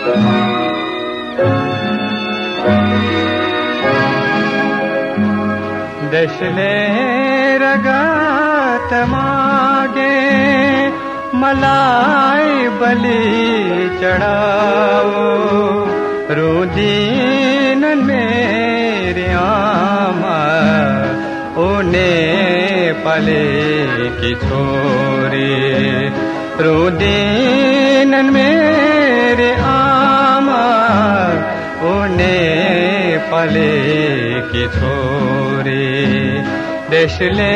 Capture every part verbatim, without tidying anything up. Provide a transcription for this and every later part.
देशले रगत मागे मलाई बलि चढ़ाओ रुदीन मेरी आमा ओने पले की छोरी रुदीन मेरी आमा ओने पले की छोरी देशले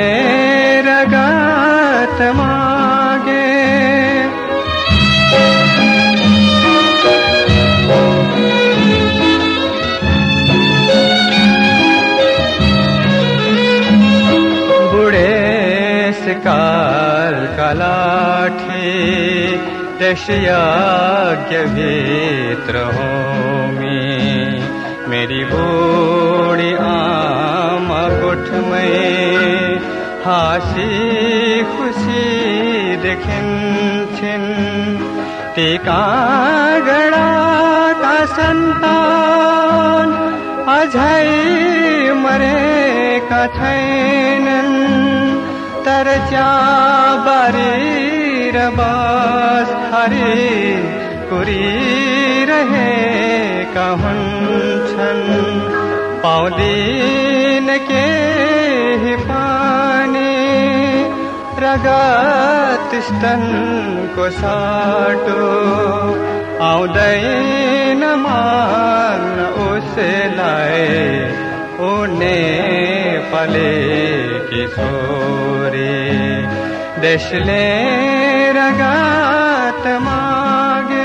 रगत मागे काल कलाठी दशयाज्ञ भीत्र होमी मेरी बूढ़ी आमा कुठ में हासी खुशी देखिन छिन टीका गड़ा का संतान अझै मरे का छैनन् तरचा बारी रबास हरी कुरी रहे कहन छन पाउदीन के ही पानी रगत स्तन को साटो आउँदैन मान उसे लाए उने पले की छोरी देशले रगत मागे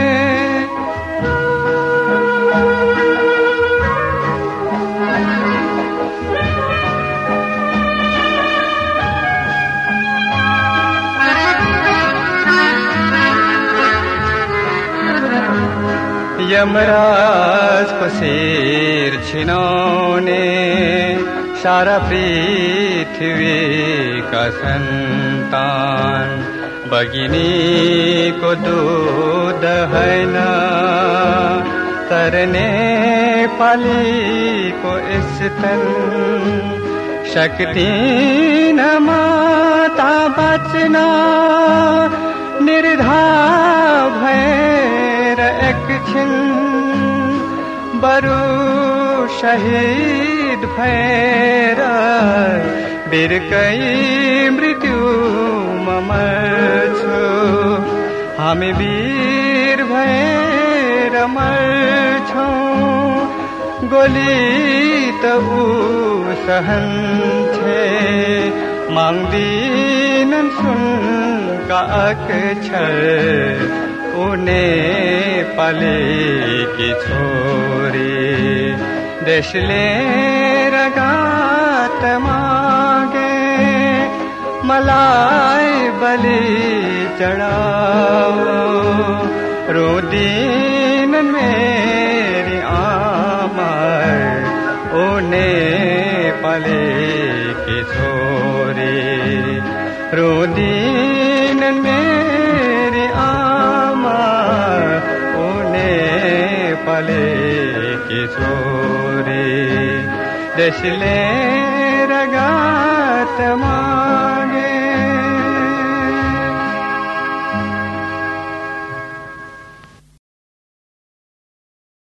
यमराज को सिर छिनौने सारा पृथ्वी का संतान बगिनी को दूध है न तरने पाली को स्तन शक्ति न माता बचना निर्धा भैर एक छिन बरु शहीद भैर बिरकै मृत्यु मर्छु हामी वीर भएर मर्छौं गोली त ऊ सहन्छे माग्दिनन् सुनका अक्षर उने पले की छोरी देशले रगत मागे मलाई बलि चढ़ाओ रुदीन मेरी आमा उने पले की छोरी रुदीन मेरी आमा उने पले की छोरी देशले रगत मागे